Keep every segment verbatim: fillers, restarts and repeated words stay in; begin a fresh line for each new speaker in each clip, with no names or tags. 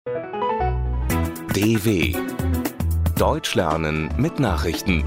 D W Deutsch lernen mit Nachrichten.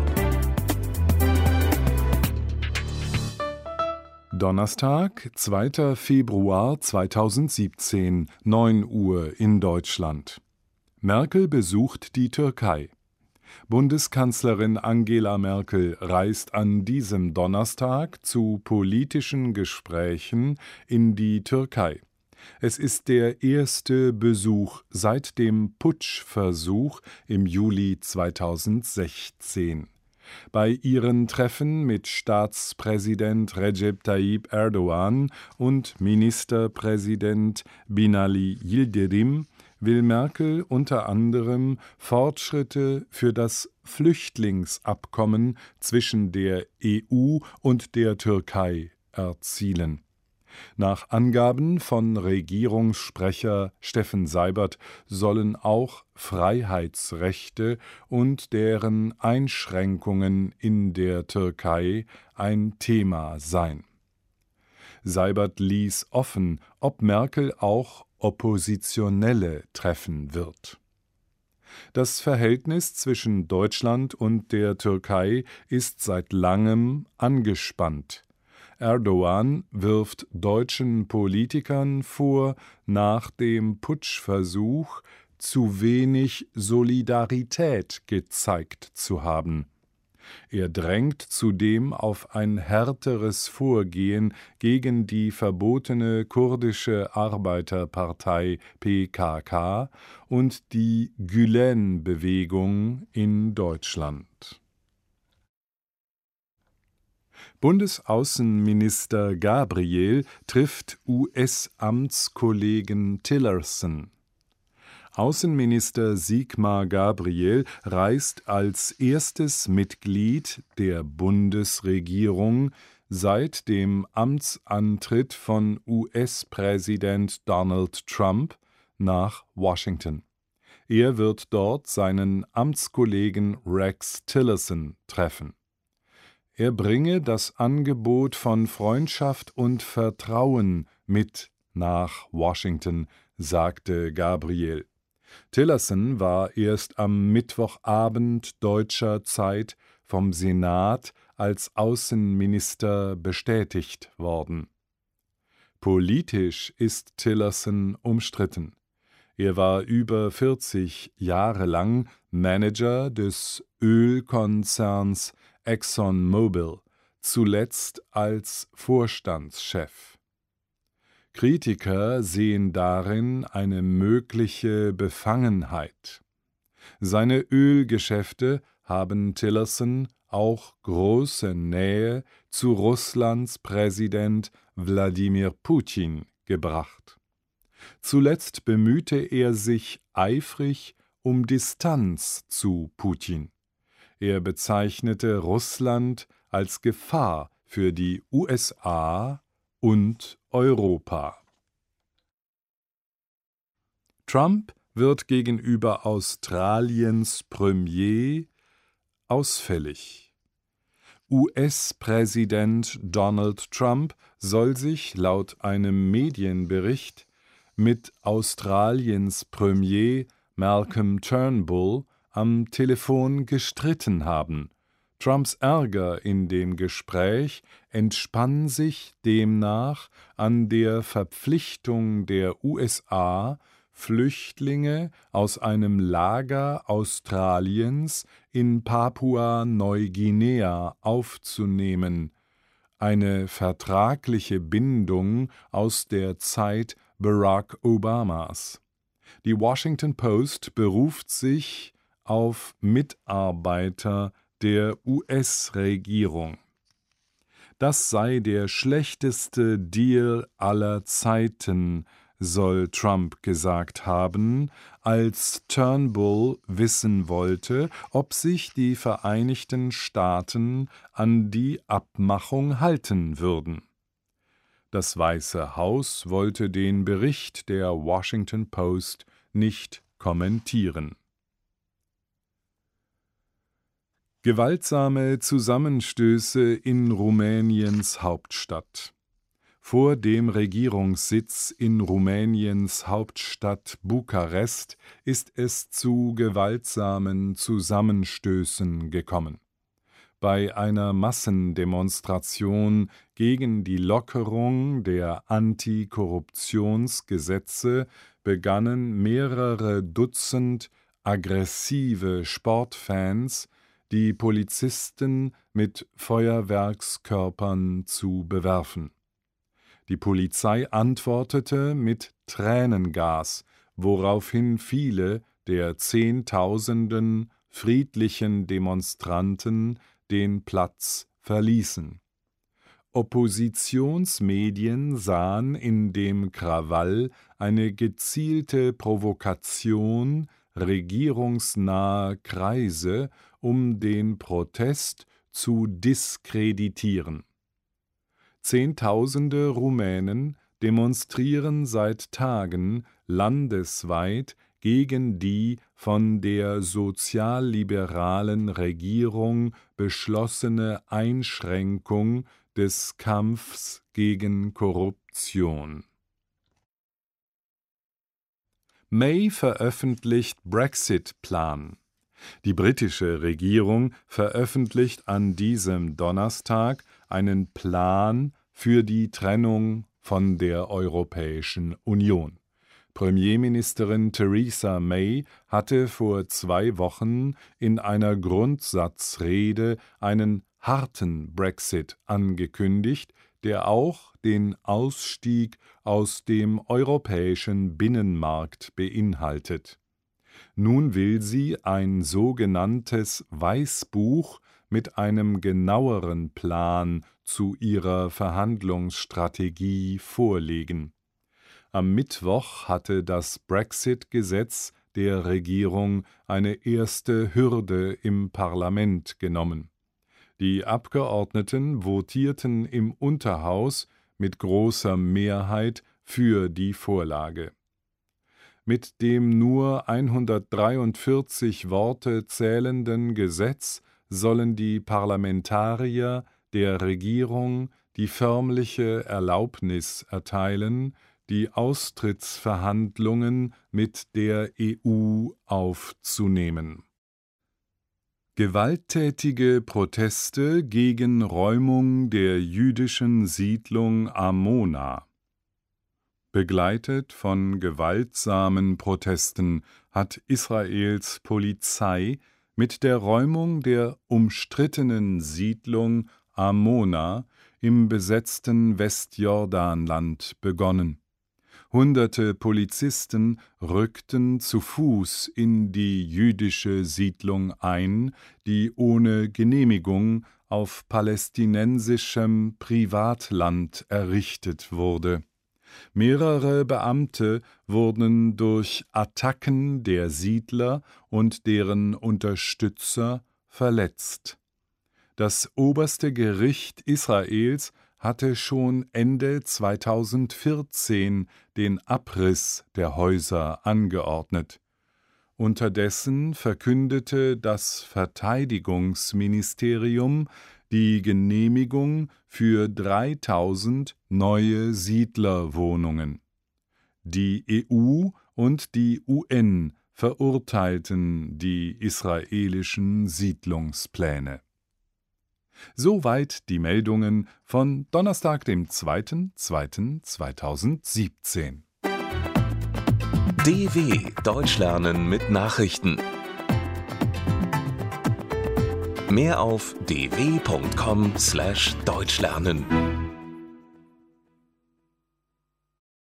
Donnerstag, zweiter Februar zweitausendsiebzehn, neun Uhr in Deutschland. Merkel besucht die Türkei. Bundeskanzlerin Angela Merkel reist an diesem Donnerstag zu politischen Gesprächen in die Türkei. Es ist der erste Besuch seit dem Putschversuch im Juli zweitausendsechzehn. Bei ihren Treffen mit Staatspräsident Recep Tayyip Erdogan und Ministerpräsident Binali Yildirim will Merkel unter anderem Fortschritte für das Flüchtlingsabkommen zwischen der E U und der Türkei erzielen. Nach Angaben von Regierungssprecher Steffen Seibert sollen auch Freiheitsrechte und deren Einschränkungen in der Türkei ein Thema sein. Seibert ließ offen, ob Merkel auch Oppositionelle treffen wird. Das Verhältnis zwischen Deutschland und der Türkei ist seit langem angespannt. Erdogan wirft deutschen Politikern vor, nach dem Putschversuch zu wenig Solidarität gezeigt zu haben. Er drängt zudem auf ein härteres Vorgehen gegen die verbotene kurdische Arbeiterpartei P K K und die Gülen-Bewegung in Deutschland. Bundesaußenminister Gabriel trifft U S-Amtskollegen Tillerson. Außenminister Sigmar Gabriel reist als erstes Mitglied der Bundesregierung seit dem Amtsantritt von U S-Präsident Donald Trump nach Washington. Er wird dort seinen Amtskollegen Rex Tillerson treffen. Er bringe das Angebot von Freundschaft und Vertrauen mit nach Washington, sagte Gabriel. Tillerson war erst am Mittwochabend deutscher Zeit vom Senat als Außenminister bestätigt worden. Politisch ist Tillerson umstritten. Er war über vierzig Jahre lang Manager des Ölkonzerns ExxonMobil, zuletzt als Vorstandschef. Kritiker sehen darin eine mögliche Befangenheit. Seine Ölgeschäfte haben Tillerson auch große Nähe zu Russlands Präsident Wladimir Putin gebracht. Zuletzt bemühte er sich eifrig um Distanz zu Putin. Er bezeichnete Russland als Gefahr für die U S A und Europa. Trump wird gegenüber Australiens Premier ausfällig. U S-Präsident Donald Trump soll sich laut einem Medienbericht mit Australiens Premier Malcolm Turnbull am Telefon gestritten haben. Trumps Ärger in dem Gespräch entspann sich demnach an der Verpflichtung der U S A, Flüchtlinge aus einem Lager Australiens in Papua-Neuguinea aufzunehmen, eine vertragliche Bindung aus der Zeit Barack Obamas. Die Washington Post beruft sich auf Mitarbeiter der U S-Regierung. Das sei der schlechteste Deal aller Zeiten, soll Trump gesagt haben, als Turnbull wissen wollte, ob sich die Vereinigten Staaten an die Abmachung halten würden. Das Weiße Haus wollte den Bericht der Washington Post nicht kommentieren. Gewaltsame Zusammenstöße in Rumäniens Hauptstadt. Vor dem Regierungssitz in Rumäniens Hauptstadt Bukarest ist es zu gewaltsamen Zusammenstößen gekommen. Bei einer Massendemonstration gegen die Lockerung der Antikorruptionsgesetze begannen mehrere Dutzend aggressive Sportfans, die Polizisten mit Feuerwerkskörpern zu bewerfen. Die Polizei antwortete mit Tränengas, woraufhin viele der Zehntausenden friedlichen Demonstranten den Platz verließen. Oppositionsmedien sahen in dem Krawall eine gezielte Provokation regierungsnaher Kreise, um den Protest zu diskreditieren. Zehntausende Rumänen demonstrieren seit Tagen landesweit gegen die von der sozialliberalen Regierung beschlossene Einschränkung des Kampfs gegen Korruption. May veröffentlicht Brexit-Plan. Die britische Regierung veröffentlicht an diesem Donnerstag einen Plan für die Trennung von der Europäischen Union. Premierministerin Theresa May hatte vor zwei Wochen in einer Grundsatzrede einen harten Brexit angekündigt, der auch den Ausstieg aus dem europäischen Binnenmarkt beinhaltet. Nun will sie ein sogenanntes Weißbuch mit einem genaueren Plan zu ihrer Verhandlungsstrategie vorlegen. Am Mittwoch hatte das Brexit-Gesetz der Regierung eine erste Hürde im Parlament genommen. Die Abgeordneten votierten im Unterhaus mit großer Mehrheit für die Vorlage. Mit dem nur hundertdreiundvierzig Worte zählenden Gesetz sollen die Parlamentarier der Regierung die förmliche Erlaubnis erteilen, die Austrittsverhandlungen mit der E U aufzunehmen. Gewalttätige Proteste gegen Räumung der jüdischen Siedlung Amona. Begleitet von gewaltsamen Protesten hat Israels Polizei mit der Räumung der umstrittenen Siedlung Amona im besetzten Westjordanland begonnen. Hunderte Polizisten rückten zu Fuß in die jüdische Siedlung ein, die ohne Genehmigung auf palästinensischem Privatland errichtet wurde. Mehrere Beamte wurden durch Attacken der Siedler und deren Unterstützer verletzt. Das oberste Gericht Israels hatte schon Ende zweitausendvierzehn den Abriss der Häuser angeordnet. Unterdessen verkündete das Verteidigungsministerium die Genehmigung für dreitausend neue Siedlerwohnungen. Die E U und die U N verurteilten die israelischen Siedlungspläne. Soweit die Meldungen von Donnerstag, dem zweiten zweiten zweitausendsiebzehn.
D W Deutsch lernen mit Nachrichten. Mehr auf d w punkt com slash deutschlernen.